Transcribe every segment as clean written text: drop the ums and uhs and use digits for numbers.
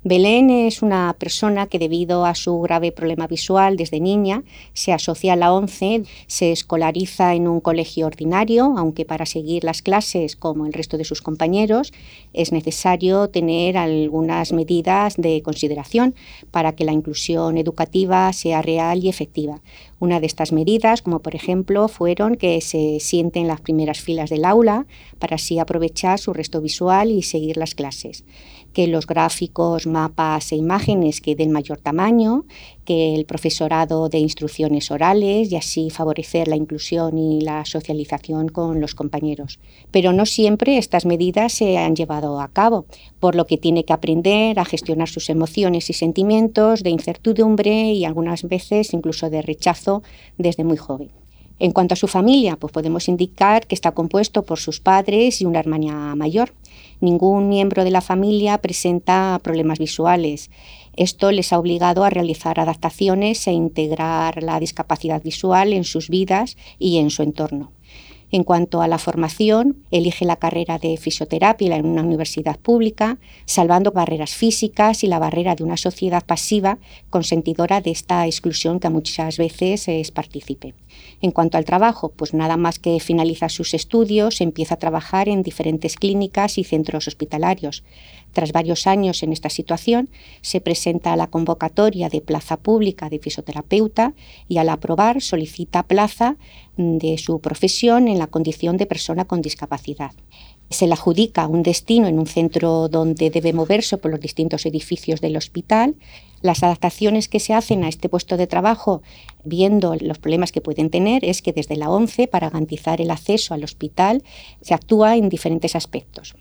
Belén es una persona que, debido a su grave problema visual desde niña, se asocia a la ONCE, se escolariza en un colegio ordinario, aunque para seguir las clases como el resto de sus compañeros es necesario tener algunas medidas de consideración para que la inclusión educativa sea real y efectiva. Una de estas medidas, como por ejemplo, fueron que se siente en las primeras filas del aula para así aprovechar su resto visual y seguir las clases, que los gráficos, mapas e imágenes queden mayor tamaño, que el profesorado dé instrucciones orales y así favorecer la inclusión y la socialización con los compañeros. Pero no siempre estas medidas se han llevado a cabo, por lo que tiene que aprender a gestionar sus emociones y sentimientos de incertidumbre y algunas veces incluso de rechazo desde muy joven. En cuanto a su familia, pues podemos indicar que está compuesto por sus padres y una hermana mayor. Ningún miembro de la familia presenta problemas visuales. Esto les ha obligado a realizar adaptaciones e integrar la discapacidad visual en sus vidas y en su entorno. En cuanto a la formación, elige la carrera de fisioterapia en una universidad pública, salvando barreras físicas y la barrera de una sociedad pasiva consentidora de esta exclusión que muchas veces es partícipe. En cuanto al trabajo, pues nada más que finaliza sus estudios, empieza a trabajar en diferentes clínicas y centros hospitalarios. Tras varios años en esta situación, se presenta a la convocatoria de plaza pública de fisioterapeuta y al aprobar solicita plaza de su profesión en la condición de persona con discapacidad. Se le adjudica un destino en un centro donde debe moverse por los distintos edificios del hospital. Las adaptaciones que se hacen a este puesto de trabajo, viendo los problemas que pueden tener, es que desde la ONCE, para garantizar el acceso al hospital, se actúa en diferentes aspectos.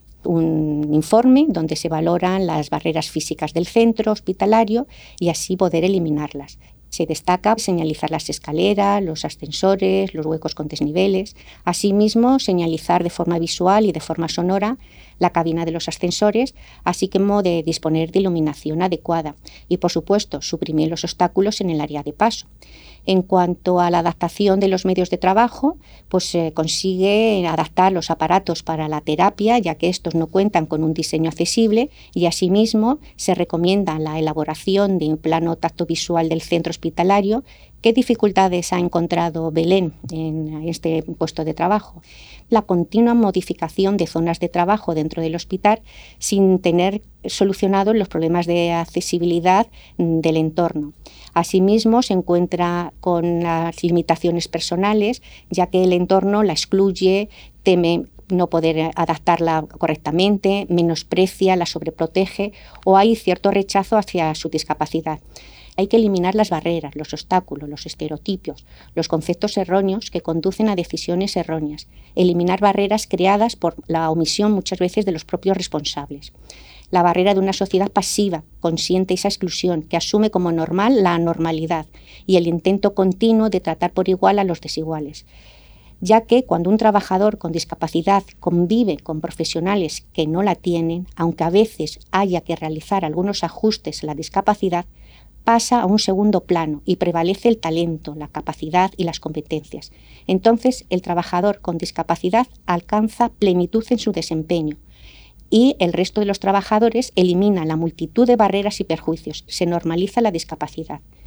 Un informe donde se valoran las barreras físicas del centro hospitalario y así poder eliminarlas. Se destaca señalizar las escaleras, los ascensores, los huecos con desniveles. Asimismo, señalizar de forma visual y de forma sonora la cabina de los ascensores, así como de disponer de iluminación adecuada. Y, por supuesto, suprimir los obstáculos en el área de paso. En cuanto a la adaptación de los medios de trabajo, pues se consigue adaptar los aparatos para la terapia, ya que estos no cuentan con un diseño accesible, y asimismo se recomienda la elaboración de un plano tactovisual del centro hospitalario. ¿Qué dificultades ha encontrado Belén en este puesto de trabajo? La continua modificación de zonas de trabajo dentro del hospital sin tener solucionados los problemas de accesibilidad del entorno. Asimismo, se encuentra con las limitaciones personales, ya que el entorno la excluye, teme no poder adaptarla correctamente, menosprecia, la sobreprotege o hay cierto rechazo hacia su discapacidad. Hay que eliminar las barreras, los obstáculos, los estereotipos, los conceptos erróneos que conducen a decisiones erróneas. Eliminar barreras creadas por la omisión muchas veces de los propios responsables. La barrera de una sociedad pasiva, consciente de esa exclusión, que asume como normal la anormalidad y el intento continuo de tratar por igual a los desiguales. Ya que cuando un trabajador con discapacidad convive con profesionales que no la tienen, aunque a veces haya que realizar algunos ajustes a la discapacidad, pasa a un segundo plano y prevalece el talento, la capacidad y las competencias. Entonces, el trabajador con discapacidad alcanza plenitud en su desempeño y el resto de los trabajadores elimina la multitud de barreras y perjuicios. Se normaliza la discapacidad.